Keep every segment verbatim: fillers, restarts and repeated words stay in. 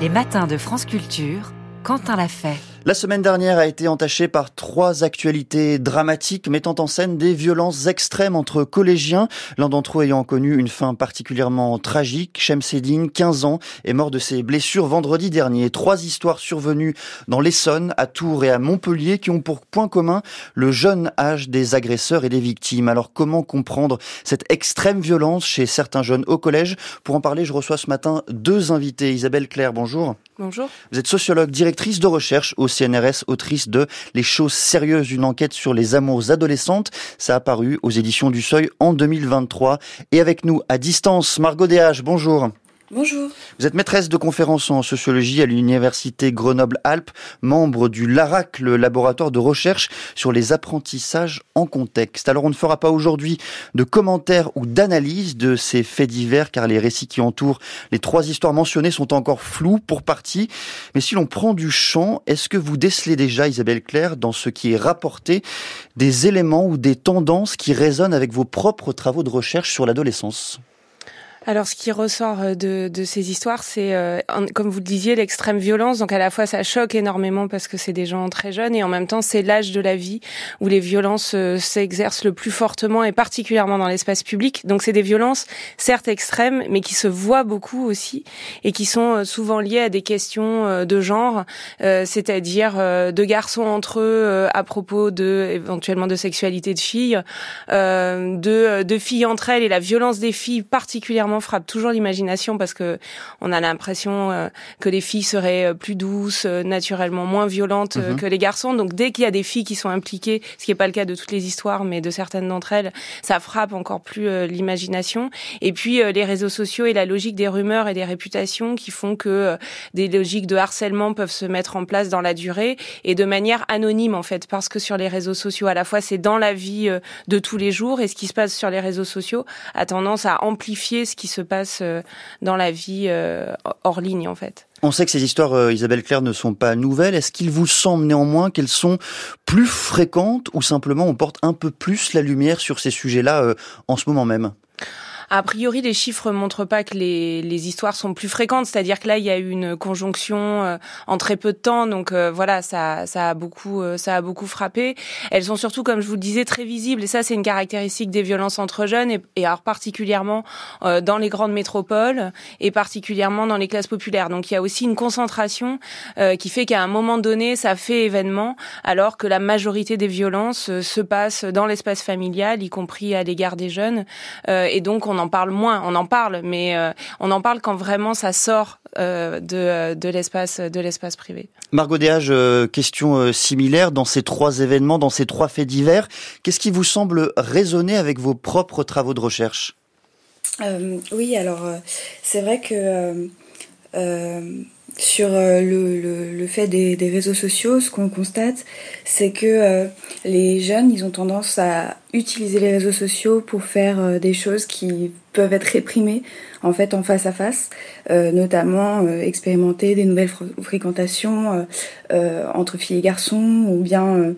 Les matins de France Culture, Quentin l'a fait. La semaine dernière a été entachée par trois actualités dramatiques mettant en scène des violences extrêmes entre collégiens, l'un d'entre eux ayant connu une fin particulièrement tragique. Chemseddine, quinze ans, est mort de ses blessures vendredi dernier. Trois histoires survenues dans l'Essonne, à Tours et à Montpellier qui ont pour point commun le jeune âge des agresseurs et des victimes. Alors comment comprendre cette extrême violence chez certains jeunes au collège? Pour en parler, je reçois ce matin deux invités. Isabelle Claire, bonjour. Bonjour. Vous êtes sociologue, directrice de recherche au C N R S, autrice de Les choses sérieuses, une enquête sur les amours adolescentes. Ça a paru aux éditions du Seuil en deux mille vingt-trois. Et avec nous, à distance, Margot Déage, bonjour. Bonjour. Vous êtes maîtresse de conférences en sociologie à l'université Grenoble-Alpes, membre du LARAC, le laboratoire de recherche sur les apprentissages en contexte. Alors on ne fera pas aujourd'hui de commentaires ou d'analyse de ces faits divers car les récits qui entourent les trois histoires mentionnées sont encore flous pour partie. Mais si l'on prend du champ, est-ce que vous décelez déjà, Isabelle Claire, dans ce qui est rapporté, des éléments ou des tendances qui résonnent avec vos propres travaux de recherche sur l'adolescence ? Alors, ce qui ressort de, de ces histoires, c'est, euh, comme vous le disiez, l'extrême violence. Donc, à la fois, ça choque énormément parce que c'est des gens très jeunes et en même temps, c'est l'âge de la vie où les violences euh, s'exercent le plus fortement et particulièrement dans l'espace public. Donc, c'est des violences, certes extrêmes, mais qui se voient beaucoup aussi et qui sont souvent liées à des questions euh, de genre, euh, c'est-à-dire euh, de garçons entre eux euh, à propos de, éventuellement, de sexualité de filles, euh, de, de filles entre elles et la violence des filles particulièrement frappe toujours l'imagination parce que on a l'impression euh, que les filles seraient plus douces, euh, naturellement moins violentes euh, mmh. que les garçons. Donc dès qu'il y a des filles qui sont impliquées, ce qui n'est pas le cas de toutes les histoires, mais de certaines d'entre elles, ça frappe encore plus euh, l'imagination. Et puis euh, les réseaux sociaux et la logique des rumeurs et des réputations qui font que euh, des logiques de harcèlement peuvent se mettre en place dans la durée et de manière anonyme en fait, parce que sur les réseaux sociaux, à la fois c'est dans la vie euh, de tous les jours et ce qui se passe sur les réseaux sociaux a tendance à amplifier ce qui se passe dans la vie hors ligne en fait. On sait que ces histoires, euh, Isabelle Claire, ne sont pas nouvelles. Est-ce qu'il vous semble néanmoins qu'elles sont plus fréquentes ou simplement on porte un peu plus la lumière sur ces sujets-là euh, en ce moment même ? A priori, les chiffres montrent pas que les, les histoires sont plus fréquentes, c'est-à-dire que là, il y a eu une conjonction euh, en très peu de temps, donc euh, voilà, ça, ça a beaucoup, euh, ça a beaucoup frappé. Elles sont surtout, comme je vous le disais, très visibles, et ça, c'est une caractéristique des violences entre jeunes, et, et alors particulièrement euh, dans les grandes métropoles, et particulièrement dans les classes populaires. Donc, il y a aussi une concentration euh, qui fait qu'à un moment donné, ça fait événement, alors que la majorité des violences euh, se passent dans l'espace familial, y compris à l'égard des jeunes, euh, et donc on on en parle moins, on en parle, mais euh, on en parle quand vraiment ça sort euh, de, de l'espace, de l'espace privé. Margot Déage, euh, question euh, similaire dans ces trois événements, dans ces trois faits divers. Qu'est-ce qui vous semble résonner avec vos propres travaux de recherche ? euh, Oui, alors euh, c'est vrai que euh, euh, sur euh, le, le, le fait des, des réseaux sociaux, ce qu'on constate, c'est que euh, les jeunes, ils ont tendance à utiliser les réseaux sociaux pour faire euh, des choses qui peuvent être réprimées en fait en face à face, euh, notamment euh, expérimenter des nouvelles fr- fréquentations euh, euh, entre filles et garçons, ou bien euh,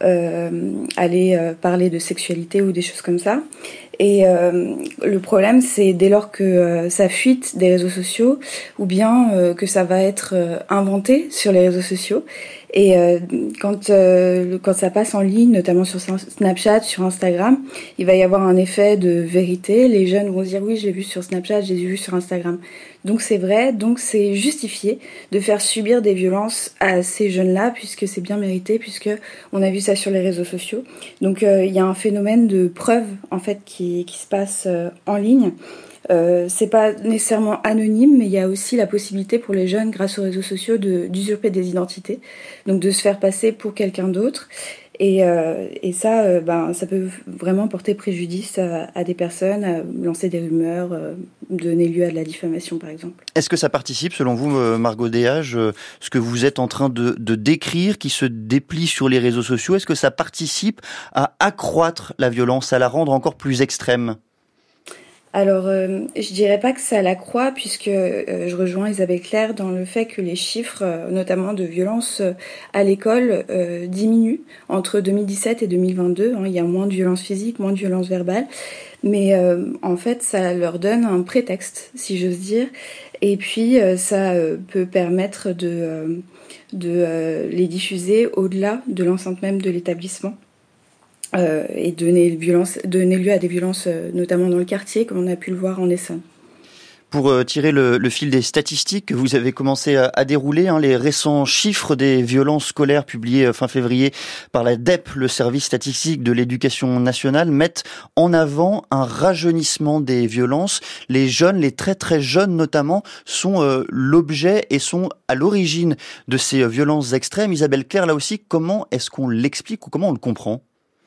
euh, aller euh, parler de sexualité ou des choses comme ça. Et euh, le problème, c'est dès lors que euh, ça fuite des réseaux sociaux, ou bien euh, que ça va être euh, inventé sur les réseaux sociaux. Et euh, quand euh, quand ça passe en ligne, notamment sur Snapchat, sur Instagram, il va y avoir un effet de vérité. Les jeunes vont se dire oui, je l'ai vu sur Snapchat, je l'ai vu sur Instagram. Donc c'est vrai, donc c'est justifié de faire subir des violences à ces jeunes-là, puisque c'est bien mérité, puisque on a vu ça sur les réseaux sociaux. Donc euh, il y a un phénomène de preuve en fait qui qui se passe euh, en ligne. Euh, c'est pas nécessairement anonyme, mais il y a aussi la possibilité pour les jeunes, grâce aux réseaux sociaux, de, d'usurper des identités, donc de se faire passer pour quelqu'un d'autre. Et, euh, et ça, euh, ben, ça peut vraiment porter préjudice à, à des personnes, à lancer des rumeurs, euh, donner lieu à de la diffamation, par exemple. Est-ce que ça participe, selon vous, Margot Déage, ce que vous êtes en train de, de décrire, qui se déplie sur les réseaux sociaux, est-ce que ça participe à accroître la violence, à la rendre encore plus extrême ? Alors, euh, je dirais pas que ça l'accroît, puisque euh, je rejoins Isabelle Claire dans le fait que les chiffres, euh, notamment de violences euh, à l'école, euh, diminuent entre deux mille dix-sept et deux mille vingt-deux. Hein, il y a moins de violences physiques, moins de violences verbales, mais euh, en fait, ça leur donne un prétexte, si j'ose dire, et puis euh, ça euh, peut permettre de, euh, de euh, les diffuser au-delà de l'enceinte même de l'établissement. Euh, et donner, violence, donner lieu à des violences, euh, notamment dans le quartier, comme on a pu le voir en Essonne. Pour euh, tirer le, le fil des statistiques que vous avez commencé à, à dérouler, hein, les récents chiffres des violences scolaires publiés euh, fin février par la D E P, le service statistique de l'éducation nationale, mettent en avant un rajeunissement des violences. Les jeunes, les très très jeunes notamment, sont euh, l'objet et sont à l'origine de ces euh, violences extrêmes. Isabelle Claire, là aussi, comment est-ce qu'on l'explique ou comment on le comprend ?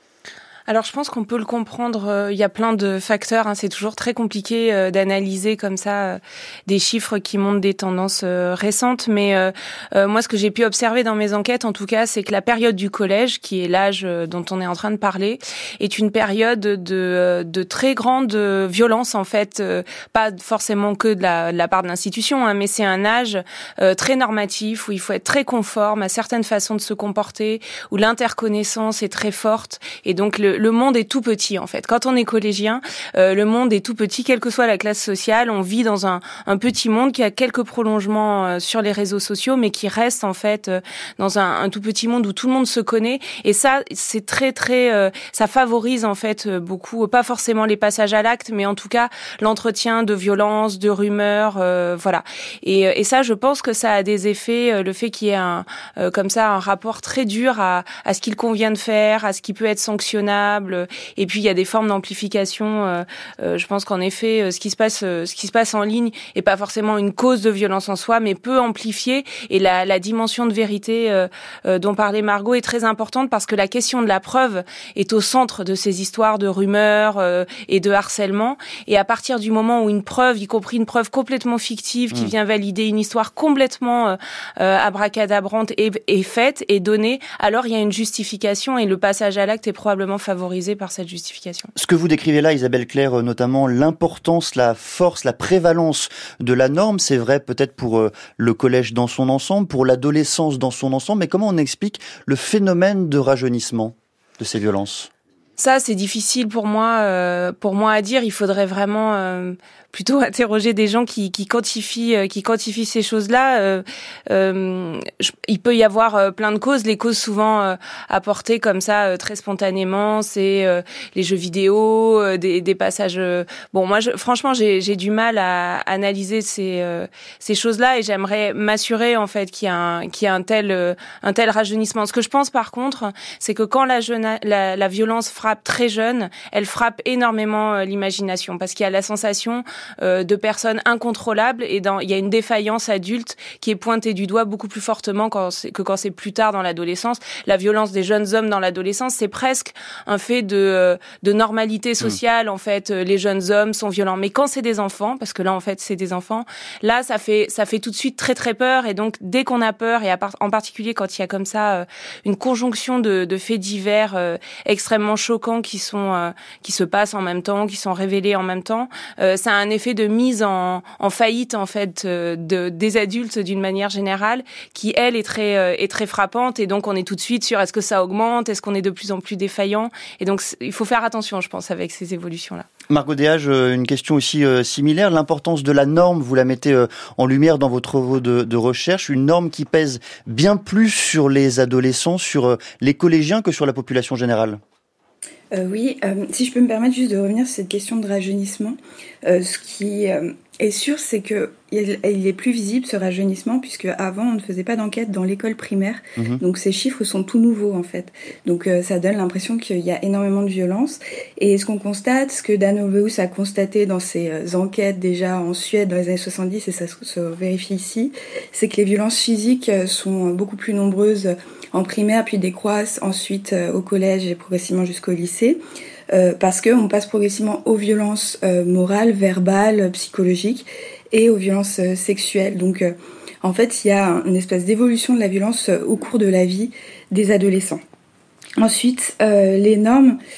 Alors, je pense qu'on peut le comprendre. Euh, il y a plein de facteurs. Hein, c'est toujours très compliqué euh, d'analyser comme ça euh, des chiffres qui montrent des tendances euh, récentes. Mais euh, euh, moi, ce que j'ai pu observer dans mes enquêtes, en tout cas, c'est que la période du collège, qui est l'âge euh, dont on est en train de parler, est une période de, de très grande violence, en fait. Euh, pas forcément que de la, de la part de l'institution, hein, mais c'est un âge euh, très normatif où il faut être très conforme à certaines façons de se comporter, où l'interconnaissance est très forte. Et donc, le Le monde est tout petit, en fait. Quand on est collégien, euh, le monde est tout petit, quelle que soit la classe sociale. On vit dans un, un petit monde qui a quelques prolongements euh, sur les réseaux sociaux, mais qui reste, en fait, euh, dans un, un tout petit monde où tout le monde se connaît. Et ça, c'est très, très... Euh, ça favorise, en fait, beaucoup, pas forcément les passages à l'acte, mais en tout cas, l'entretien de violences, de rumeurs, euh, voilà. Et, et ça, je pense que ça a des effets, euh, le fait qu'il y ait un, euh, comme ça, un rapport très dur à, à ce qu'il convient de faire, à ce qui peut être sanctionnable. Et puis il y a des formes d'amplification. Euh, euh, je pense qu'en effet, euh, ce qui se passe, euh, ce qui se passe en ligne est pas forcément une cause de violence en soi, mais peut amplifier. Et la, la dimension de vérité euh, euh, dont parlait Margot est très importante parce que la question de la preuve est au centre de ces histoires de rumeurs euh, et de harcèlement. Et à partir du moment où une preuve, y compris une preuve complètement fictive, qui mmh. vient valider une histoire complètement euh, euh, abracadabrante, est, est faite et donnée, alors il y a une justification et le passage à l'acte est probablement favorisé par cette justification. Ce que vous décrivez là, Isabelle Claire, notamment l'importance, la force, la prévalence de la norme, c'est vrai peut-être pour euh, le collège dans son ensemble, pour l'adolescence dans son ensemble, mais comment on explique le phénomène de rajeunissement de ces violences ? Ça, c'est difficile pour moi, euh, pour moi à dire. Il faudrait vraiment euh, plutôt interroger des gens qui, qui quantifient, euh, qui quantifient ces choses-là. Euh, euh, je, il peut y avoir euh, plein de causes. Les causes souvent euh, apportées comme ça euh, très spontanément, c'est euh, les jeux vidéo, euh, des, des passages. Euh, bon, moi, je, franchement, j'ai, j'ai du mal à analyser ces, euh, ces choses-là et j'aimerais m'assurer en fait qu'il y a un, qu'il y a un tel, euh, un tel rajeunissement. Ce que je pense par contre, c'est que quand la, jeune, la, la violence frappe très jeune, elle frappe énormément euh, l'imagination parce qu'il y a la sensation euh, de personnes incontrôlables et dans, il y a une défaillance adulte qui est pointée du doigt beaucoup plus fortement quand c'est, que quand c'est plus tard dans l'adolescence. La violence des jeunes hommes dans l'adolescence, c'est presque un fait de, euh, de normalité sociale. Mmh. En fait, euh, les jeunes hommes sont violents. Mais quand c'est des enfants, parce que là, en fait, c'est des enfants, là, ça fait, ça fait tout de suite très, très peur. Et donc, dès qu'on a peur, et à part, en particulier quand il y a comme ça euh, une conjonction de, de faits divers euh, extrêmement choquants qui sont euh, qui se passent en même temps, qui sont révélés en même temps, euh, ça a un effet de mise en, en faillite en fait euh, de des adultes d'une manière générale, qui elle est très euh, est très frappante. Et donc on est tout de suite sur est-ce que ça augmente, est-ce qu'on est de plus en plus défaillant. Et donc il faut faire attention, je pense, avec ces évolutions là. Margot Déage, une question aussi euh, similaire. L'importance de la norme, vous la mettez euh, en lumière dans vos travaux de, de recherche. Une norme qui pèse bien plus sur les adolescents, sur euh, les collégiens que sur la population générale. Euh, oui, euh, si je peux me permettre juste de revenir sur cette question de rajeunissement, euh, ce qui euh, est sûr, c'est que il, il est plus visible ce rajeunissement puisque avant on ne faisait pas d'enquête dans l'école primaire, mmh. donc ces chiffres sont tout nouveaux en fait. Donc euh, ça donne l'impression qu'il y a énormément de violence. Et ce qu'on constate, ce que Dan Olweus a constaté dans ses euh, enquêtes déjà en Suède dans les années soixante-dix, et ça se, se vérifie ici, c'est que les violences physiques sont beaucoup plus nombreuses en primaire, puis décroissent ensuite euh, au collège et progressivement jusqu'au lycée. Euh, parce qu'on passe progressivement aux violences euh, morales, verbales, psychologiques et aux violences euh, sexuelles. Donc, euh, en fait, il y a une espèce d'évolution de la violence euh, au cours de la vie des adolescents. Ensuite, euh, les normes,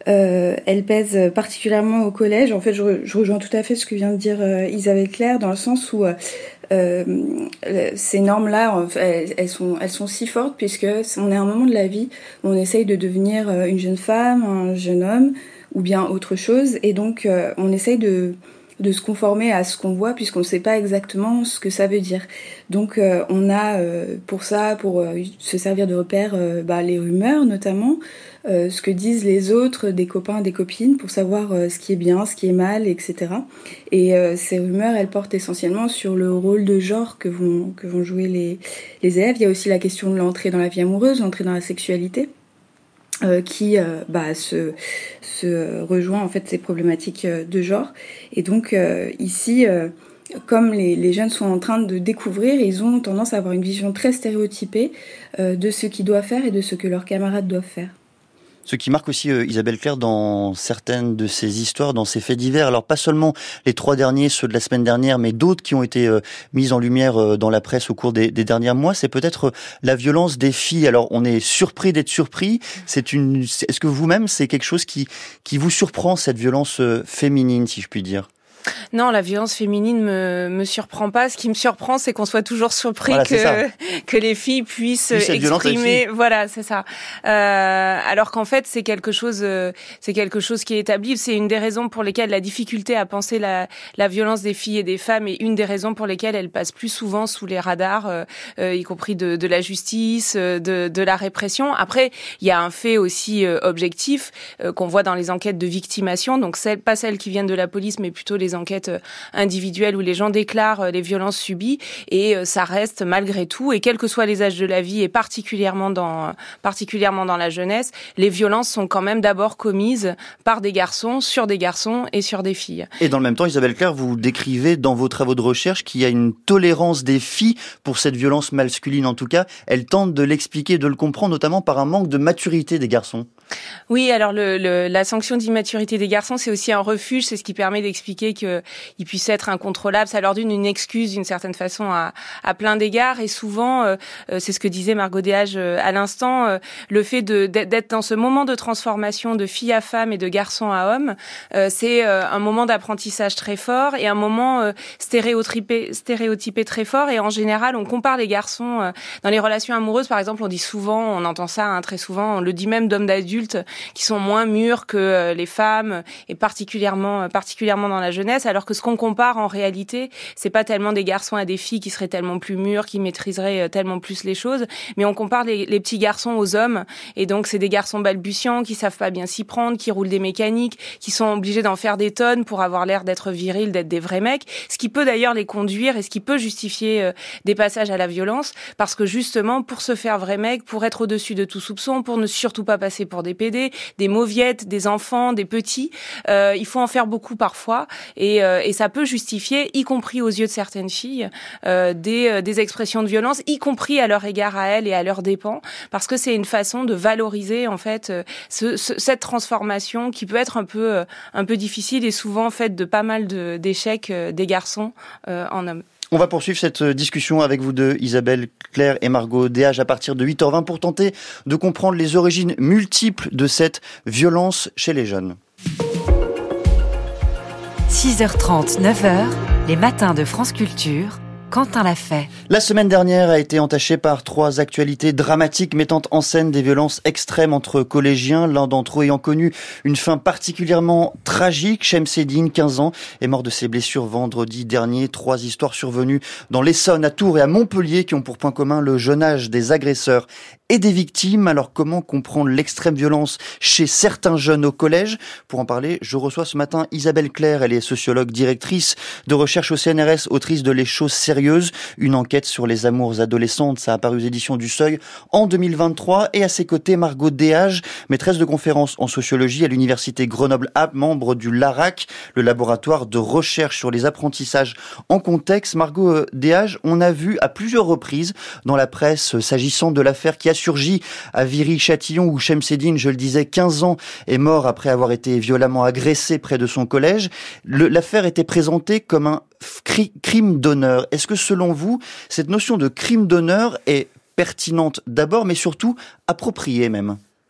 euh, elle pèse particulièrement au collège. En fait, je, re, je rejoins tout à fait ce que vient de dire euh, Isabelle Claire, dans le sens où euh, ces normes-là, elles, elles, sont, elles sont si fortes, puisque on est à un moment de la vie où on essaye de devenir une jeune femme, un jeune homme, ou bien autre chose, et donc euh, on essaye de de se conformer à ce qu'on voit, puisqu'on ne sait pas exactement ce que ça veut dire. Donc euh, on a euh, pour ça, pour euh, se servir de repère, euh, bah, les rumeurs notamment, euh, ce que disent les autres, des copains, des copines, pour savoir euh, ce qui est bien, ce qui est mal, et cetera. Et euh, ces rumeurs, elles portent essentiellement sur le rôle de genre que vont, que vont jouer les, les élèves. Il y a aussi la question de l'entrée dans la vie amoureuse, l'entrée dans la sexualité. Euh, qui euh, bah, se, se rejoint en fait ces problématiques euh, de genre. Et donc euh, ici, euh, comme les, les jeunes sont en train de découvrir, ils ont tendance à avoir une vision très stéréotypée euh, de ce qu'ils doivent faire et de ce que leurs camarades doivent faire. Ce qui marque aussi euh, Isabelle Claire dans certaines de ces histoires, dans ces faits divers, alors pas seulement les trois derniers, ceux de la semaine dernière, mais d'autres qui ont été euh, mis en lumière euh, dans la presse au cours des, des derniers mois, c'est peut-être euh, la violence des filles. Alors on est surpris d'être surpris. C'est une, est-ce que vous-même c'est quelque chose qui qui vous surprend, cette violence euh, féminine, si je puis dire? Non, la violence féminine me, me surprend pas. Ce qui me surprend, c'est qu'on soit toujours surpris voilà, que, que les filles puissent exprimer. Voilà, c'est ça. Euh, alors qu'en fait, c'est quelque chose, euh, c'est quelque chose qui est établi. C'est une des raisons pour lesquelles la difficulté à penser la, la violence des filles et des femmes est une des raisons pour lesquelles elle passe plus souvent sous les radars, euh, euh, y compris de, de la justice, de, de la répression. Après, il y a un fait aussi euh, objectif euh, qu'on voit dans les enquêtes de victimation. Donc, celles, pas celles qui viennent de la police, mais plutôt les enquêtes individuelles où les gens déclarent les violences subies, et ça reste malgré tout, et quels que soient les âges de la vie, et particulièrement dans, particulièrement dans la jeunesse, les violences sont quand même d'abord commises par des garçons, sur des garçons et sur des filles. Et dans le même temps, Isabelle Claire, vous décrivez dans vos travaux de recherche qu'il y a une tolérance des filles pour cette violence masculine. En tout cas, elles tentent de l'expliquer, de le comprendre, notamment par un manque de maturité des garçons. Oui, alors le, le, la sanction d'immaturité des garçons, c'est aussi un refuge, c'est ce qui permet d'expliquer qu'ils puissent être incontrôlables. Ça leur donne une excuse d'une certaine façon à, à plein d'égards, et souvent, euh, c'est ce que disait Margot Déage à l'instant, euh, le fait de, d'être dans ce moment de transformation de fille à femme et de garçon à homme, euh, c'est euh, un moment d'apprentissage très fort et un moment euh, stéréotypé, stéréotypé très fort, et en général, on compare les garçons euh, dans les relations amoureuses, par exemple, on dit souvent, on entend ça hein, très souvent, on le dit même d'hommes d'adultes qui sont moins mûrs que les femmes, et particulièrement particulièrement dans la jeunesse, alors que ce qu'on compare en réalité, c'est pas tellement des garçons à des filles qui seraient tellement plus mûrs, qui maîtriseraient tellement plus les choses, mais on compare les, les petits garçons aux hommes, et donc c'est des garçons balbutiants qui savent pas bien s'y prendre, qui roulent des mécaniques, qui sont obligés d'en faire des tonnes pour avoir l'air d'être virils, d'être des vrais mecs, ce qui peut d'ailleurs les conduire et ce qui peut justifier des passages à la violence, parce que justement pour se faire vrais mecs, pour être au-dessus de tout soupçon, pour ne surtout pas passer pour des pédés, des mauviettes, des enfants, des petits. Euh, il faut en faire beaucoup parfois, et, euh, et ça peut justifier, y compris aux yeux de certaines filles, euh, des, euh, des expressions de violence, y compris à leur égard à elles et à leurs dépens, parce que c'est une façon de valoriser en fait euh, ce, ce, cette transformation qui peut être un peu euh, un peu difficile et souvent faite de pas mal de, d'échecs euh, des garçons euh, en hommes. On va poursuivre cette discussion avec vous deux, Isabelle Claire et Margot Déage, à partir de huit heures vingt pour tenter de comprendre les origines multiples de cette violence chez les jeunes. six heures trente, neuf heures, les matins de France Culture. Quentin l'a fait. La semaine dernière a été entachée par trois actualités dramatiques mettant en scène des violences extrêmes entre collégiens, l'un d'entre eux ayant connu une fin particulièrement tragique. Chemseddine, quinze ans, est mort de ses blessures vendredi dernier. Trois histoires survenues dans l'Essonne, à Tours et à Montpellier qui ont pour point commun le jeune âge des agresseurs et des victimes. Alors comment comprendre l'extrême violence chez certains jeunes au collège? Pour en parler, je reçois ce matin Isabelle Claire. Elle est sociologue, directrice de recherche au C N R S, autrice de Les choses sérieuses, une enquête sur les amours adolescentes. Ça a paru aux éditions du Seuil en deux mille vingt-trois. Et à ses côtés, Margot Déage, maîtresse de conférences en sociologie à l'université Grenoble-Alpes, membre du LARAC, le laboratoire de recherche sur les apprentissages en contexte. Margot Déage, on a vu à plusieurs reprises dans la presse, s'agissant de l'affaire qui a surgi à Viry-Châtillon, où Chemseddine, je le disais, quinze ans, est mort après avoir été violemment agressé près de son collège. Le, l'affaire était présentée comme un cri, crime d'honneur. Est-ce que selon vous, cette notion de crime d'honneur est pertinente d'abord, mais surtout appropriée même ?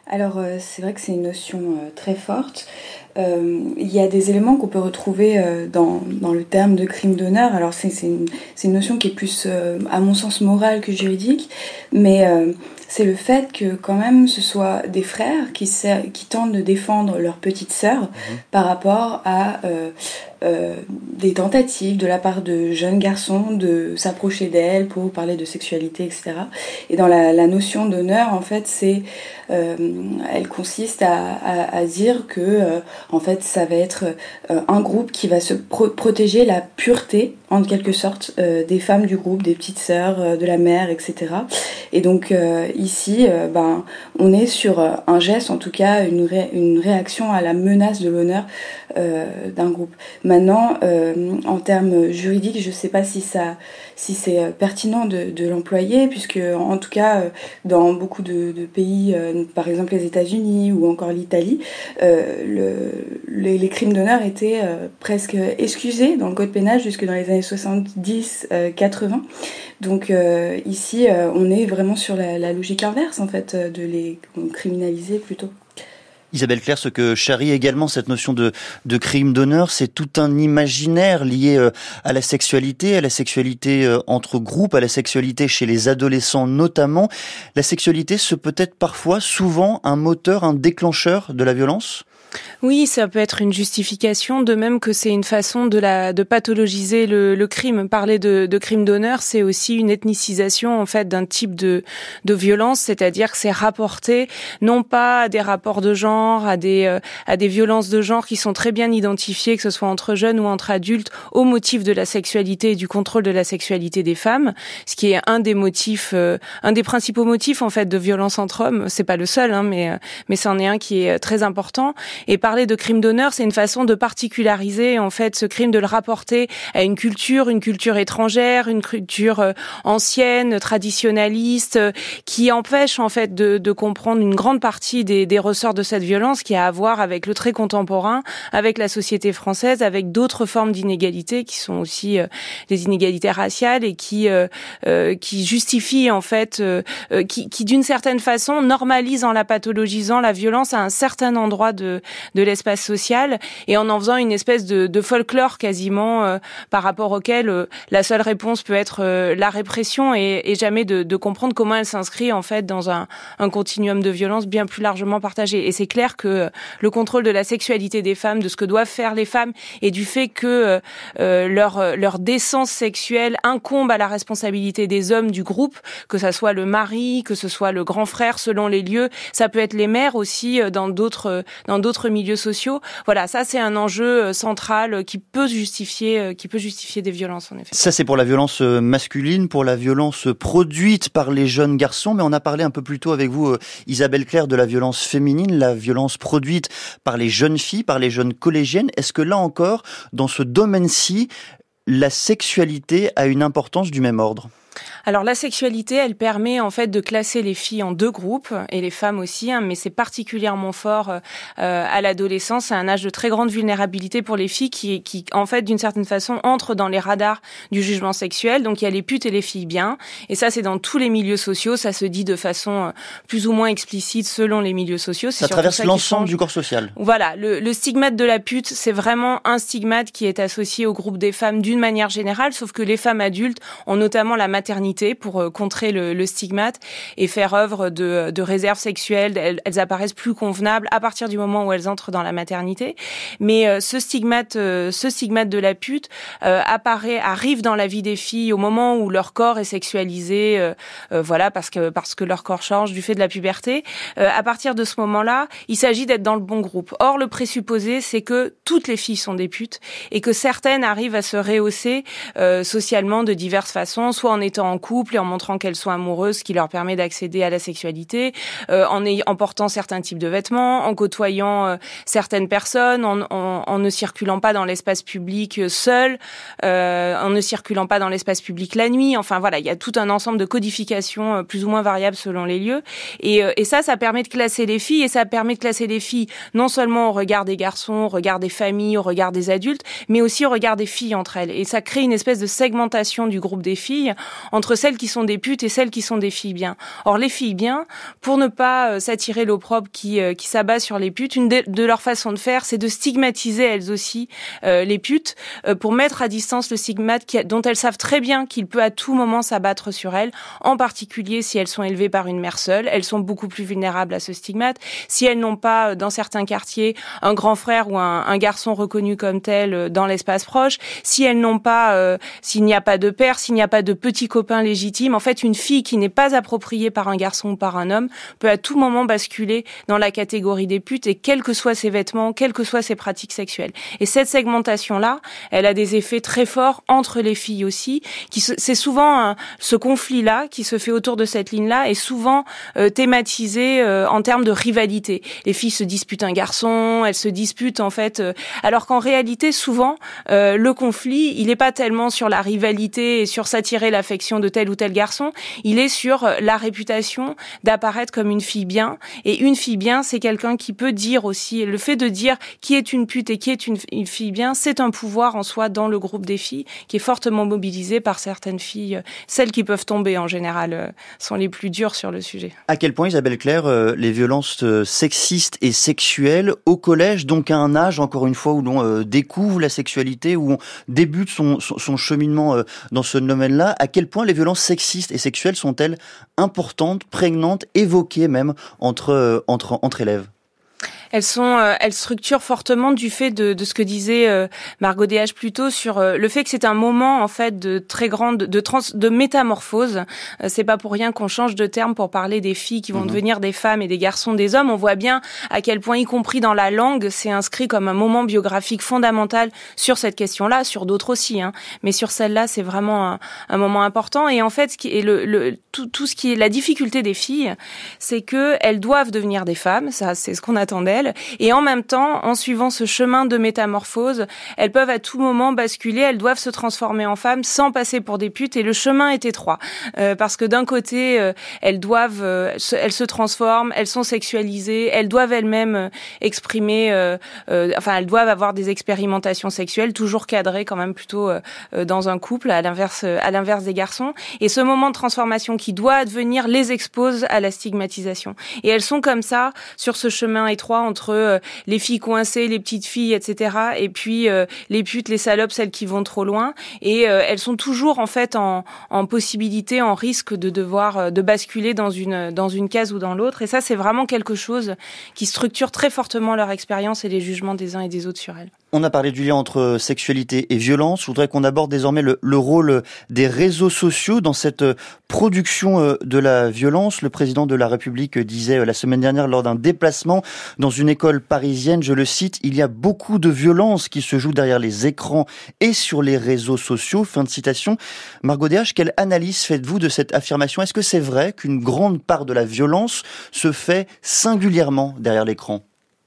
Alors euh, c'est vrai que c'est une notion euh, très forte. Euh, il y a des éléments qu'on peut retrouver euh, dans, dans le terme de crime d'honneur. Alors c'est, c'est, une, c'est une notion qui est plus, euh, à mon sens, morale que juridique, mais euh, c'est le fait que quand même ce soit des frères qui, qui tentent de défendre leur petite sœur mmh. par rapport à euh, euh, des tentatives de la part de jeunes garçons de s'approcher d'elle pour parler de sexualité, et cetera. Et dans la, la notion d'honneur, en fait, c'est, euh, elle consiste à, à, à dire que euh, en fait, ça va être euh, un groupe qui va se pro- protéger la pureté, en quelque sorte, euh, des femmes du groupe, des petites sœurs, euh, de la mère, et cetera. Et donc euh, ici, euh, ben, on est sur euh, un geste, en tout cas, une, ré- une réaction à la menace de l'honneur euh, d'un groupe. Maintenant, euh, en termes juridiques, je ne sais pas si ça, si c'est euh, pertinent de, de l'employer, puisque en tout cas, euh, dans beaucoup de, de pays, euh, par exemple les États-Unis ou encore l'Italie, euh, le, les, les crimes d'honneur étaient euh, presque excusés dans le code pénal jusque dans les années soixante-dix quatre-vingts. Donc euh, ici, euh, on est vraiment sur la, la logique inverse, en fait, de les criminaliser plutôt. Isabelle Claire, ce que charrie également cette notion de, de crime d'honneur, c'est tout un imaginaire lié euh, à la sexualité, à la sexualité euh, entre groupes, à la sexualité chez les adolescents notamment. La sexualité, ce peut être parfois, souvent, un moteur, un déclencheur de la violence ? Oui, ça peut être une justification, de même que c'est une façon de la de pathologiser le, le crime. Parler de, de crime d'honneur, c'est aussi une ethnicisation en fait d'un type de de violence, c'est-à-dire que c'est rapporté non pas à des rapports de genre, à des euh, à des violences de genre qui sont très bien identifiées, que ce soit entre jeunes ou entre adultes, au motif de la sexualité et du contrôle de la sexualité des femmes, ce qui est un des motifs, euh, un des principaux motifs en fait de violence entre hommes. C'est pas le seul, hein, mais euh, mais c'en est un qui est très important. Et parler de crime d'honneur, c'est une façon de particulariser en fait ce crime, de le rapporter à une culture, une culture étrangère, une culture euh, ancienne, traditionnaliste, euh, qui empêche en fait de, de comprendre une grande partie des, des ressorts de cette violence qui a à voir avec le très contemporain, avec la société française, avec d'autres formes d'inégalités qui sont aussi euh, des inégalités raciales et qui euh, euh, qui justifient en fait, euh, euh, qui, qui d'une certaine façon normalisent en la pathologisant la violence à un certain endroit de de l'espace social et en en faisant une espèce de, de folklore quasiment euh, par rapport auquel euh, la seule réponse peut être euh, la répression et, et jamais de, de comprendre comment elle s'inscrit en fait dans un, un continuum de violence bien plus largement partagé. Et c'est clair que euh, le contrôle de la sexualité des femmes, de ce que doivent faire les femmes et du fait que euh, leur, leur décence sexuelle incombe à la responsabilité des hommes du groupe, que ça soit le mari, que ce soit le grand frère selon les lieux, ça peut être les mères aussi euh, dans d'autres dans d'autres milieux sociaux. Voilà, ça c'est un enjeu central qui peut justifier, qui peut justifier des violences en effet. Ça c'est pour la violence masculine, pour la violence produite par les jeunes garçons, mais on a parlé un peu plus tôt avec vous, Isabelle Claire, de la violence féminine, la violence produite par les jeunes filles, par les jeunes collégiennes. Est-ce que là encore, dans ce domaine-ci, la sexualité a une importance du même ordre ? Alors la sexualité, elle permet en fait de classer les filles en deux groupes et les femmes aussi, hein, mais c'est particulièrement fort euh, à l'adolescence. C'est un âge de très grande vulnérabilité pour les filles qui, qui en fait d'une certaine façon entrent dans les radars du jugement sexuel. Donc il y a les putes et les filles bien, et ça c'est dans tous les milieux sociaux. Ça se dit de façon plus ou moins explicite selon les milieux sociaux. C'est ça traverse ça l'ensemble du corps social. Voilà, le, le stigmate de la pute, c'est vraiment un stigmate qui est associé au groupe des femmes d'une manière générale, sauf que les femmes adultes ont notamment la maternité pour contrer le, le stigmate et faire œuvre de, de réserve sexuelle. Elles, elles apparaissent plus convenables à partir du moment où elles entrent dans la maternité. Mais euh, ce stigmate, euh, ce stigmate de la pute euh, apparaît, arrive dans la vie des filles au moment où leur corps est sexualisé, euh, euh, voilà, parce que parce que leur corps change du fait de la puberté. Euh, à partir de ce moment-là, il s'agit d'être dans le bon groupe. Or, le présupposé, c'est que toutes les filles sont des putes et que certaines arrivent à se rehausser euh, socialement de diverses façons, soit en étant en couple et en montrant qu'elles sont amoureuses, ce qui leur permet d'accéder à la sexualité, euh, en, ayant, en portant certains types de vêtements, en côtoyant euh, certaines personnes, en, en, en ne circulant pas dans l'espace public seul, euh, en ne circulant pas dans l'espace public la nuit. Enfin voilà, il y a tout un ensemble de codifications euh, plus ou moins variables selon les lieux. Et, euh, et ça, ça permet de classer les filles et ça permet de classer les filles non seulement au regard des garçons, au regard des familles, au regard des adultes, mais aussi au regard des filles entre elles. Et ça crée une espèce de segmentation du groupe des filles entre celles qui sont des putes et celles qui sont des filles bien. Or, les filles bien, pour ne pas euh, s'attirer l'opprobre qui, euh, qui s'abat sur les putes, une de, de leurs façons de faire, c'est de stigmatiser elles aussi euh, les putes, euh, pour mettre à distance le stigmate qui, dont elles savent très bien qu'il peut à tout moment s'abattre sur elles, en particulier si elles sont élevées par une mère seule. Elles sont beaucoup plus vulnérables à ce stigmate. Si elles n'ont pas, dans certains quartiers, un grand frère ou un, un garçon reconnu comme tel dans l'espace proche, si elles n'ont pas, euh, s'il n'y a pas de père, s'il n'y a pas de petit copain légitime, en fait, une fille qui n'est pas appropriée par un garçon ou par un homme peut à tout moment basculer dans la catégorie des putes, et quels que soient ses vêtements, quelles que soient ses pratiques sexuelles. Et cette segmentation-là, elle a des effets très forts entre les filles aussi. Qui se, c'est souvent un, ce conflit-là qui se fait autour de cette ligne-là est souvent euh, thématisé euh, en termes de rivalité. Les filles se disputent un garçon, elles se disputent en fait, euh, alors qu'en réalité, souvent, euh, le conflit, il n'est pas tellement sur la rivalité et sur s'attirer l'affection de tel ou tel garçon, il est sur la réputation d'apparaître comme une fille bien. Et une fille bien, c'est quelqu'un qui peut dire aussi, le fait de dire qui est une pute et qui est une, une fille bien, c'est un pouvoir en soi dans le groupe des filles qui est fortement mobilisé par certaines filles. Celles qui peuvent tomber en général euh, sont les plus dures sur le sujet. À quel point, Isabelle Claire, euh, les violences euh, sexistes et sexuelles au collège, donc à un âge, encore une fois, où l'on euh, découvre la sexualité, où on débute son, son, son cheminement euh, dans ce domaine-là, à quel point les violences sexistes et sexuelles sont-elles importantes, prégnantes, évoquées même entre, euh, entre, entre élèves ? Elles sont, euh, elles structurent fortement du fait de, de ce que disait euh, Margot Déage plus tôt sur euh, le fait que c'est un moment en fait de très grande, de trans, de métamorphose. Euh, c'est pas pour rien qu'on change de terme pour parler des filles qui vont mmh. devenir des femmes et des garçons des hommes. On voit bien à quel point, y compris dans la langue, c'est inscrit comme un moment biographique fondamental sur cette question-là, sur d'autres aussi, hein. Mais sur celle-là, c'est vraiment un, un moment important. Et en fait, ce qui est le, le tout, tout ce qui est la difficulté des filles, c'est que elles doivent devenir des femmes. Ça, c'est ce qu'on attendait. Et en même temps, en suivant ce chemin de métamorphose, elles peuvent à tout moment basculer, elles doivent se transformer en femmes sans passer pour des putes, et le chemin est étroit. Euh, parce que d'un côté, euh, elles doivent, euh, se, elles se transforment, elles sont sexualisées, elles doivent elles-mêmes euh, exprimer, euh, euh, enfin, elles doivent avoir des expérimentations sexuelles, toujours cadrées quand même plutôt euh, dans un couple, à l'inverse, à l'inverse des garçons. Et ce moment de transformation qui doit advenir les expose à la stigmatisation. Et elles sont comme ça, sur ce chemin étroit, entre euh, les filles coincées, les petites filles, et cetera. Et puis euh, les putes, les salopes, celles qui vont trop loin. Et euh, elles sont toujours en fait en, en possibilité, en risque de devoir euh, de basculer dans une dans une case ou dans l'autre. Et ça, c'est vraiment quelque chose qui structure très fortement leur expérience et les jugements des uns et des autres sur elles. On a parlé du lien entre sexualité et violence. Je voudrais qu'on aborde désormais le, le rôle des réseaux sociaux dans cette production de la violence. Le président de la République disait la semaine dernière lors d'un déplacement dans une école parisienne, je le cite, « Il y a beaucoup de violence qui se joue derrière les écrans et sur les réseaux sociaux ». Fin de citation. Margot Déage, quelle analyse faites-vous de cette affirmation ? Est-ce que c'est vrai qu'une grande part de la violence se fait singulièrement derrière l'écran ?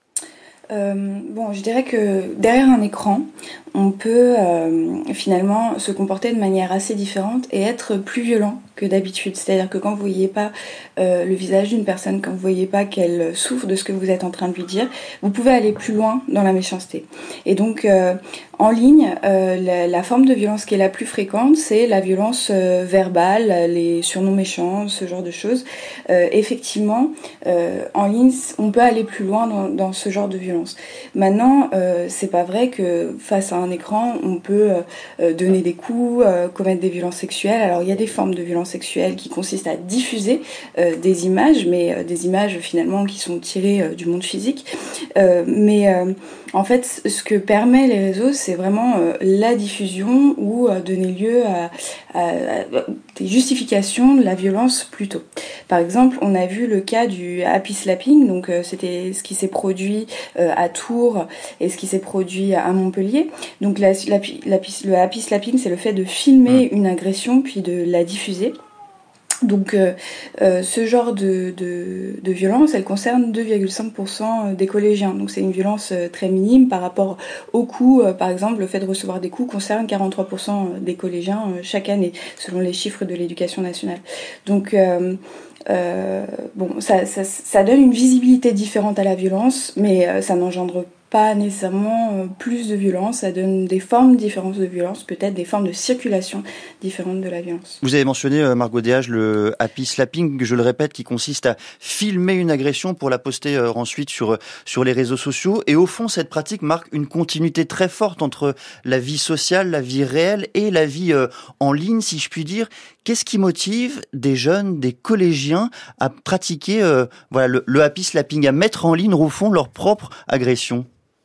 Euh, bon, je dirais que derrière un écran, on peut euh, finalement se comporter de manière assez différente et être plus violent que d'habitude. C'est-à-dire que quand vous voyez pas euh, le visage d'une personne, quand vous voyez pas qu'elle souffre de ce que vous êtes en train de lui dire, vous pouvez aller plus loin dans la méchanceté. Et donc, euh, en ligne, euh, la, la forme de violence qui est la plus fréquente, c'est la violence euh, verbale, les surnoms méchants, ce genre de choses. Euh, effectivement, euh, en ligne, on peut aller plus loin dans, dans ce genre de violence. Maintenant, euh, c'est pas vrai que face à un écran, on peut euh, donner des coups, euh, commettre des violences sexuelles. Alors, il y a des formes de violences sexuelles qui consistent à diffuser euh, des images, mais euh, des images finalement qui sont tirées euh, du monde physique. Euh, mais euh, en fait, ce que permet les réseaux, c'est vraiment euh, la diffusion ou euh, donner lieu à, à, à des justifications de la violence plutôt. Par exemple, on a vu le cas du happy slapping, donc euh, c'était ce qui s'est produit euh, à Tours et ce qui s'est produit à Montpellier. Donc la, la, la, le happy slapping, c'est le fait de filmer une agression puis de la diffuser. Donc euh, euh, ce genre de, de, de violence, elle concerne deux virgule cinq pour cent des collégiens. Donc c'est une violence euh, très minime par rapport aux coups. Euh, par exemple, le fait de recevoir des coups concerne quarante-trois pour cent des collégiens euh, chaque année, selon les chiffres de l'Éducation nationale. Donc euh, euh, bon, ça, ça, ça donne une visibilité différente à la violence, mais euh, ça n'engendre pas nécessairement euh, plus de violence, ça donne des formes différentes de violence, peut-être des formes de circulation différentes de la violence. Vous avez mentionné, euh, Margot Déage, le happy slapping, je le répète, qui consiste à filmer une agression pour la poster euh, ensuite sur, sur les réseaux sociaux. Et au fond, cette pratique marque une continuité très forte entre la vie sociale, la vie réelle et la vie euh, en ligne, si je puis dire. Qu'est-ce qui motive des jeunes, des collégiens à pratiquer euh, voilà, le, le happy slapping, à mettre en ligne, au fond, leur propre agression ?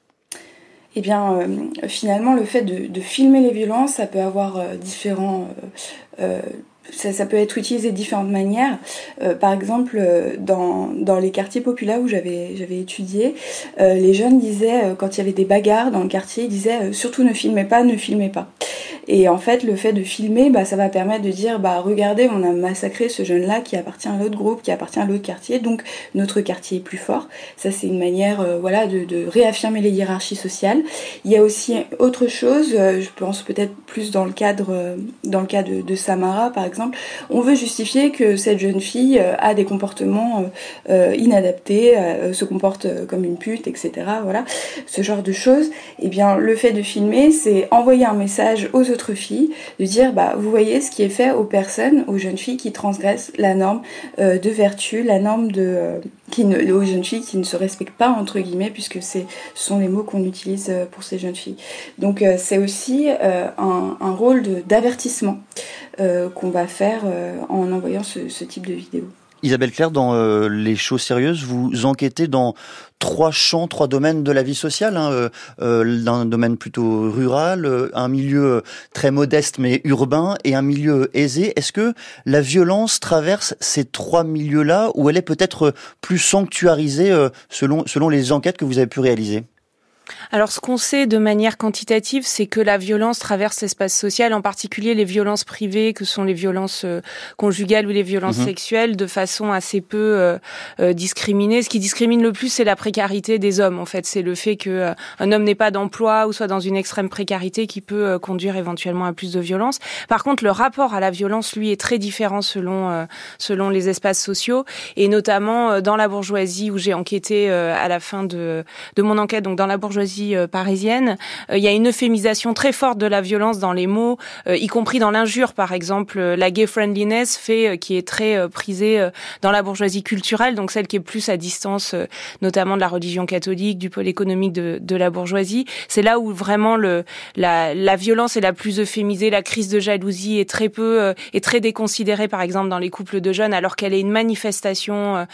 Eh bien, euh, finalement, le fait de, de filmer les violences, ça peut avoir euh, différents... Euh, euh, ça, ça peut être utilisé de différentes manières. Euh, par exemple, euh, dans, dans les quartiers populaires où j'avais, j'avais étudié, euh, les jeunes disaient, euh, quand il y avait des bagarres dans le quartier, ils disaient euh, « surtout ne filmez pas, ne filmez pas ». Et en fait, le fait de filmer, bah, ça va permettre de dire bah, « regardez, on a massacré ce jeune-là qui appartient à l'autre groupe, qui appartient à l'autre quartier, donc notre quartier est plus fort ». Ça, c'est une manière euh, voilà, de, de réaffirmer les hiérarchies sociales. Il y a aussi autre chose, euh, je pense peut-être plus dans le cadre, euh, dans le cas de, de Samara, par exemple. On veut justifier que cette jeune fille a des comportements euh, inadaptés, euh, se comporte comme une pute, et cetera. Voilà, ce genre de choses. Eh bien, le fait de filmer, c'est envoyer un message aux autres filles, de dire, bah, vous voyez ce qui est fait aux personnes, aux jeunes filles qui transgressent la norme euh, de vertu, la norme de, euh, qui ne, aux jeunes filles qui ne se respectent pas entre guillemets, puisque c'est, ce sont les mots qu'on utilise pour ces jeunes filles. Donc, euh, c'est aussi euh, un, un rôle de, d'avertissement. Euh, qu'on va faire euh, en envoyant ce, ce type de vidéo. Isabelle Claire, dans euh, Les Choses Sérieuses, vous enquêtez dans trois champs, trois domaines de la vie sociale, hein, euh, euh, d'un domaine plutôt rural, euh, un milieu très modeste mais urbain et un milieu aisé. Est-ce que la violence traverse ces trois milieux-là ou elle est peut-être plus sanctuarisée euh, selon, selon les enquêtes que vous avez pu réaliser ? Alors, ce qu'on sait de manière quantitative, c'est que la violence traverse l'espace social, en particulier les violences privées, que sont les violences euh, conjugales ou les violences mmh. sexuelles, de façon assez peu euh, euh, discriminée. Ce qui discrimine le plus, c'est la précarité des hommes. En fait, c'est le fait que euh, un homme n'ait pas d'emploi ou soit dans une extrême précarité qui peut euh, conduire éventuellement à plus de violence. Par contre, le rapport à la violence, lui, est très différent selon euh, selon les espaces sociaux, et notamment euh, dans la bourgeoisie où j'ai enquêté euh, à la fin de de mon enquête, donc dans la bourgeoisie parisienne, il y a une euphémisation très forte de la violence dans les mots, y compris dans l'injure, par exemple. La gay friendliness fait qui est très prisée dans la bourgeoisie culturelle, donc celle qui est plus à distance, notamment de la religion catholique, du pôle économique de, de la bourgeoisie. C'est là où vraiment le, la, la violence est la plus euphémisée. La crise de jalousie est très peu, est très déconsidérée, par exemple, dans les couples de jeunes, alors qu'elle est une manifestation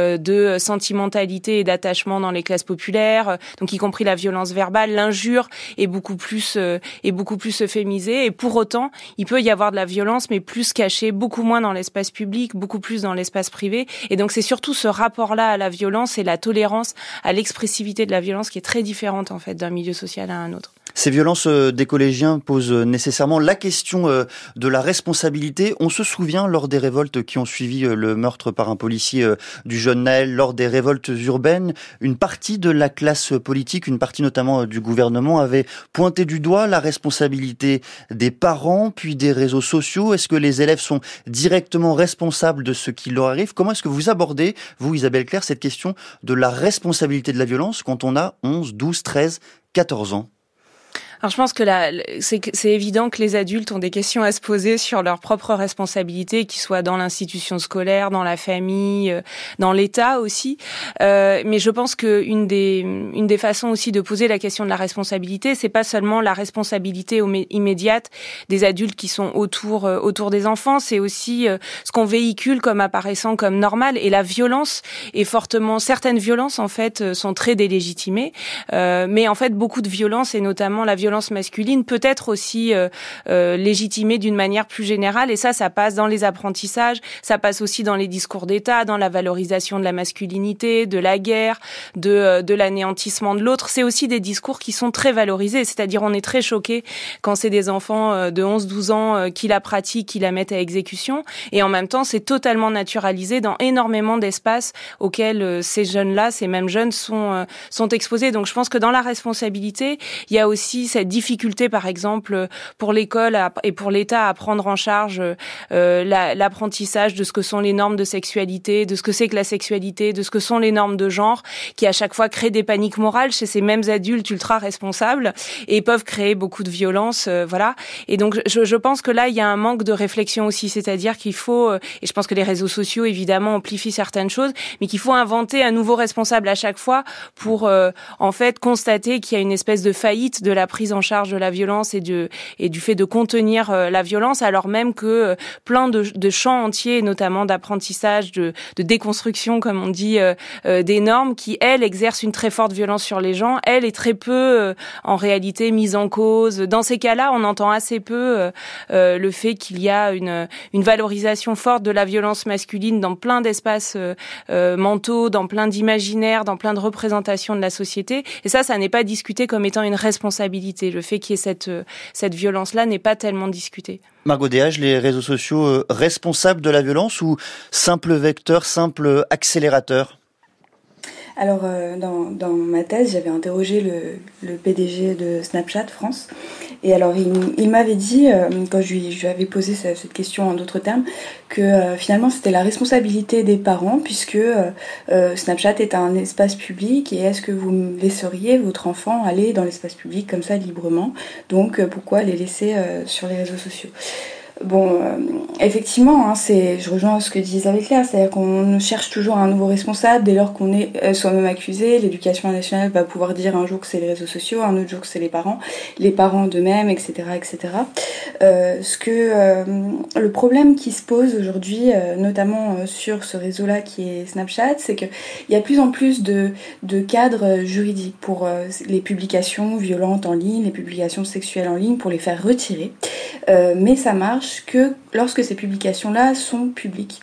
de sentimentalité et d'attachement dans les classes populaires, donc y compris la violence verbale, l'injure est beaucoup plus euh, est beaucoup plus euphémisée, et pour autant, il peut y avoir de la violence, mais plus cachée, beaucoup moins dans l'espace public, beaucoup plus dans l'espace privé. Et donc c'est surtout ce rapport-là à la violence et la tolérance à l'expressivité de la violence qui est très différente en fait d'un milieu social à un autre. Ces violences des collégiens posent nécessairement la question de la responsabilité. On se souvient, lors des révoltes qui ont suivi le meurtre par un policier du jeune Naël, lors des révoltes urbaines, une partie de la classe politique, une partie notamment du gouvernement, avait pointé du doigt la responsabilité des parents, puis des réseaux sociaux. Est-ce que les élèves sont directement responsables de ce qui leur arrive ? Comment est-ce que vous abordez, vous, Isabelle Claire, cette question de la responsabilité de la violence quand on a onze, douze, treize, quatorze ans ? Alors je pense que là, c'est, c'est évident que les adultes ont des questions à se poser sur leurs propres responsabilités, qu'ils soient dans l'institution scolaire, dans la famille, dans l'État aussi. Euh, mais je pense que une des une des façons aussi de poser la question de la responsabilité, c'est pas seulement la responsabilité immédiate des adultes qui sont autour euh, autour des enfants, c'est aussi euh, ce qu'on véhicule comme apparaissant comme normal. Et la violence est fortement, certaines violences en fait sont très délégitimées, euh, mais en fait beaucoup de violences, et notamment la violence masculine, peut être aussi euh, euh, légitimée d'une manière plus générale, et ça, ça passe dans les apprentissages, ça passe aussi dans les discours d'État, dans la valorisation de la masculinité, de la guerre, de, euh, de l'anéantissement de l'autre. C'est aussi des discours qui sont très valorisés, c'est-à-dire on est très choqué quand c'est des enfants euh, de onze douze ans euh, qui la pratiquent, qui la mettent à exécution, et en même temps, c'est totalement naturalisé dans énormément d'espaces auxquels euh, ces jeunes-là, ces mêmes jeunes sont, euh, sont exposés. Donc je pense que dans la responsabilité, il y a aussi cette cette difficulté, par exemple, pour l'école à, et pour l'État à prendre en charge euh, la, l'apprentissage de ce que sont les normes de sexualité, de ce que c'est que la sexualité, de ce que sont les normes de genre, qui à chaque fois créent des paniques morales chez ces mêmes adultes ultra responsables et peuvent créer beaucoup de violence, euh, voilà. Et donc, je, je pense que là, il y a un manque de réflexion aussi, c'est-à-dire qu'il faut, euh, et je pense que les réseaux sociaux, évidemment, amplifient certaines choses, mais qu'il faut inventer un nouveau responsable à chaque fois pour, euh, en fait, constater qu'il y a une espèce de faillite de la prise en charge de la violence et, de, et du fait de contenir euh, la violence, alors même que euh, plein de, de champs entiers, notamment d'apprentissage, de, de déconstruction, comme on dit, euh, euh, des normes, qui, elles, exercent une très forte violence sur les gens, elle est très peu, euh, en réalité, mise en cause. Dans ces cas-là, on entend assez peu euh, euh, le fait qu'il y a une, une valorisation forte de la violence masculine dans plein d'espaces euh, euh, mentaux, dans plein d'imaginaires, dans plein de représentations de la société. Et ça, ça n'est pas discuté comme étant une responsabilité. Le fait qu'il y ait cette, euh, cette violence-là n'est pas tellement discuté. Margot Déage, les réseaux sociaux euh, responsables de la violence ou simple vecteur, simple accélérateur ? Alors, euh, dans, dans ma thèse, j'avais interrogé le, le P D G de Snapchat France. Et alors, il, il m'avait dit, euh, quand je lui, je lui avais posé cette, cette question en d'autres termes, que euh, finalement, c'était la responsabilité des parents, puisque euh, euh, Snapchat est un espace public, et est-ce que vous laisseriez votre enfant aller dans l'espace public comme ça, librement ? Donc, euh, pourquoi les laisser euh, sur les réseaux sociaux ? Bon, euh, effectivement, hein, c'est, je rejoins ce que disait avec Claire, c'est-à-dire qu'on cherche toujours un nouveau responsable dès lors qu'on est euh, soi-même accusé. L'éducation nationale va pouvoir dire un jour que c'est les réseaux sociaux, un autre jour que c'est les parents, les parents d'eux-mêmes, et cetera, et cetera. Euh, ce que euh, le problème qui se pose aujourd'hui, euh, notamment euh, sur ce réseau-là qui est Snapchat, c'est que il y a de plus en plus de, de cadres juridiques pour euh, les publications violentes en ligne, les publications sexuelles en ligne, pour les faire retirer. Euh, mais ça marche que lorsque ces publications-là sont publiques.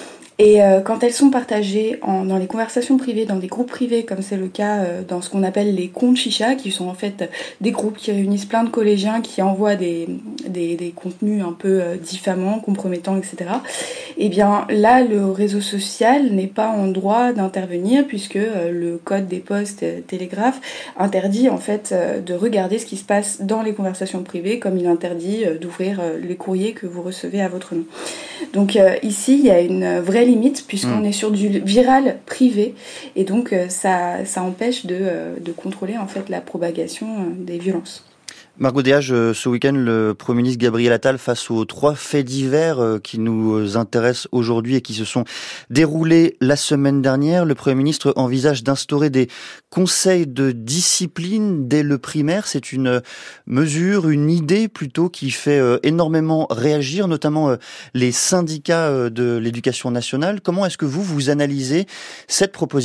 Et euh, quand elles sont partagées en, dans les conversations privées, dans des groupes privés, comme c'est le cas euh, dans ce qu'on appelle les comptes chicha, qui sont en fait des groupes qui réunissent plein de collégiens, qui envoient des, des, des contenus un peu euh, diffamants, compromettants, et cetera. Et bien là, le réseau social n'est pas en droit d'intervenir, puisque euh, le code des postes euh, télégraphes interdit en fait euh, de regarder ce qui se passe dans les conversations privées, comme il interdit euh, d'ouvrir euh, les courriers que vous recevez à votre nom. Donc euh, ici, il y a une vraie limite, puisqu'on mmh. est sur du viral privé, et donc euh, ça, ça empêche de, euh, de contrôler en fait la propagation euh, des violences. Margot Déage, ce week-end, le Premier ministre Gabriel Attal, face aux trois faits divers qui nous intéressent aujourd'hui et qui se sont déroulés la semaine dernière, le Premier ministre envisage d'instaurer des conseils de discipline dès le primaire. C'est une mesure, une idée plutôt qui fait énormément réagir, notamment les syndicats de l'éducation nationale. Comment est-ce que vous, vous analysez cette proposition ?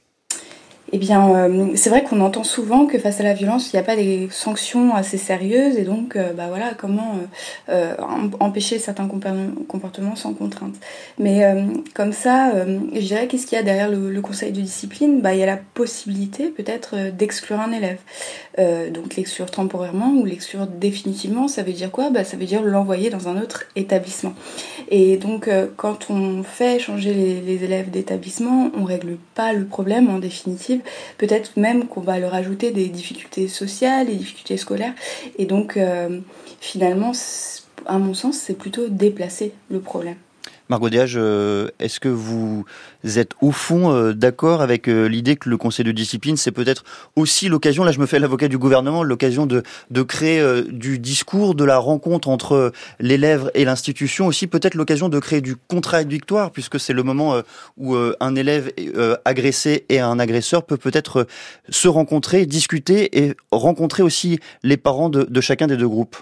Eh bien, euh, c'est vrai qu'on entend souvent que face à la violence, il n'y a pas des sanctions assez sérieuses, et donc, euh, bah voilà, comment euh, euh, empêcher certains comportements sans contrainte. Mais euh, comme ça, euh, je dirais, qu'est-ce qu'il y a derrière le, le conseil de discipline ? Bah, il y a la possibilité, peut-être, euh, d'exclure un élève. Euh, donc, l'exclure temporairement ou l'exclure définitivement, ça veut dire quoi ? Bah, ça veut dire l'envoyer dans un autre établissement. Et donc, euh, quand on fait changer les, les élèves d'établissement, on règle pas le problème en définitive. Peut-être même qu'on va leur ajouter des difficultés sociales, des difficultés scolaires. Et donc, euh, finalement, à mon sens, c'est plutôt déplacer le problème. Margot Déage, est-ce que vous êtes au fond d'accord avec l'idée que le conseil de discipline, c'est peut-être aussi l'occasion, là je me fais l'avocat du gouvernement, l'occasion de, de créer du discours, de la rencontre entre l'élève et l'institution, aussi peut-être l'occasion de créer du contradictoire, puisque c'est le moment où un élève agressé et un agresseur peut peut-être se rencontrer, discuter et rencontrer aussi les parents de, de chacun des deux groupes.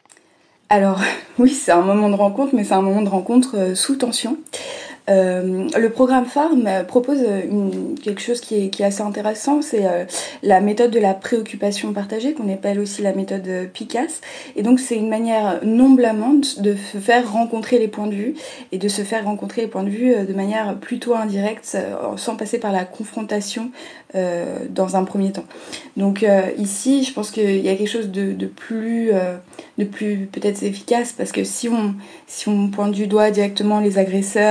Alors oui, c'est un moment de rencontre, mais c'est un moment de rencontre euh, sous tension. Euh, le programme phare propose une, quelque chose qui est, qui est assez intéressant, c'est euh, la méthode de la préoccupation partagée, qu'on appelle aussi la méthode PICAS. Et donc c'est une manière non blâmante de se faire rencontrer les points de vue, et de se faire rencontrer les points de vue de manière plutôt indirecte, sans passer par la confrontation euh, dans un premier temps. Donc euh, ici, je pense qu'il y a quelque chose de, de plus, euh, de plus peut-être efficace, parce que si on, si on pointe du doigt directement les agresseurs et que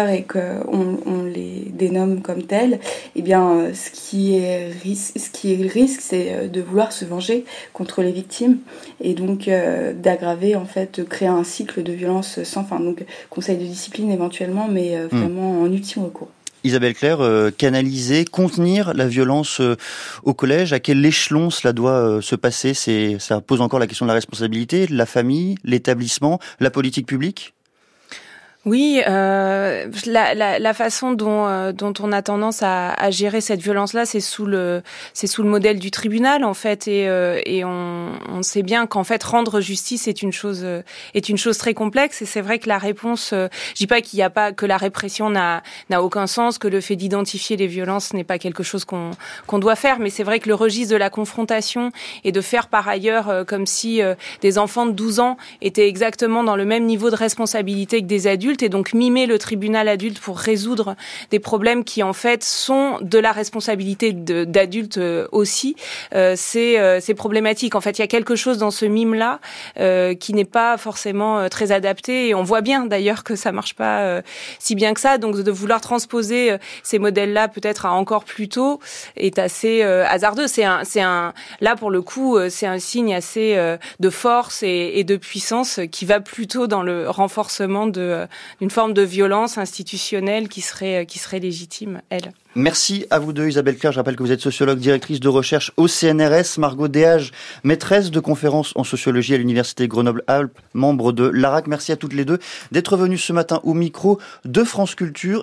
euh, on, on les dénomme comme tels, eh bien, euh, ce qui est risque, ce qui est le risque, c'est de vouloir se venger contre les victimes et donc euh, d'aggraver, en fait, de créer un cycle de violence sans fin. Donc, conseil de discipline éventuellement, mais euh, vraiment mmh. en ultime recours. Isabelle Claire, euh, canaliser, contenir la violence euh, au collège, à quel échelon cela doit euh, se passer? C'est, ça pose encore la question de la responsabilité, de la famille, l'établissement, la politique publique? Oui, euh, la, la, la façon dont, euh, dont on a tendance à, à gérer cette violence-là, c'est sous le, c'est sous le modèle du tribunal en fait, et, euh, et on, on sait bien qu'en fait rendre justice est une chose, euh, est une chose très complexe. Et c'est vrai que la réponse, euh, je dis pas qu'il y a pas que la répression n'a, n'a aucun sens, que le fait d'identifier les violences n'est pas quelque chose qu'on, qu'on doit faire, mais c'est vrai que le registre de la confrontation et de faire par ailleurs euh, comme si euh, des enfants de douze ans étaient exactement dans le même niveau de responsabilité que des adultes, et donc mimer le tribunal adulte pour résoudre des problèmes qui en fait sont de la responsabilité de, d'adultes aussi, euh, c'est, euh, c'est problématique. En fait, il y a quelque chose dans ce mime-là euh, qui n'est pas forcément euh, très adapté, et on voit bien d'ailleurs que ça marche pas euh, si bien que ça. Donc de vouloir transposer euh, ces modèles-là peut-être à encore plus tôt est assez euh, hasardeux. C'est un, c'est un, là pour le coup, euh, c'est un signe assez euh, de force et, et de puissance qui va plutôt dans le renforcement de euh, d'une forme de violence institutionnelle qui serait, qui serait légitime, elle. Merci à vous deux, Isabelle Claire. Je rappelle que vous êtes sociologue, directrice de recherche au C N R S. Margot Déage, maîtresse de conférences en sociologie à l'Université Grenoble-Alpes, membre de l'A R A C. Merci à toutes les deux d'être venues ce matin au micro de France Culture.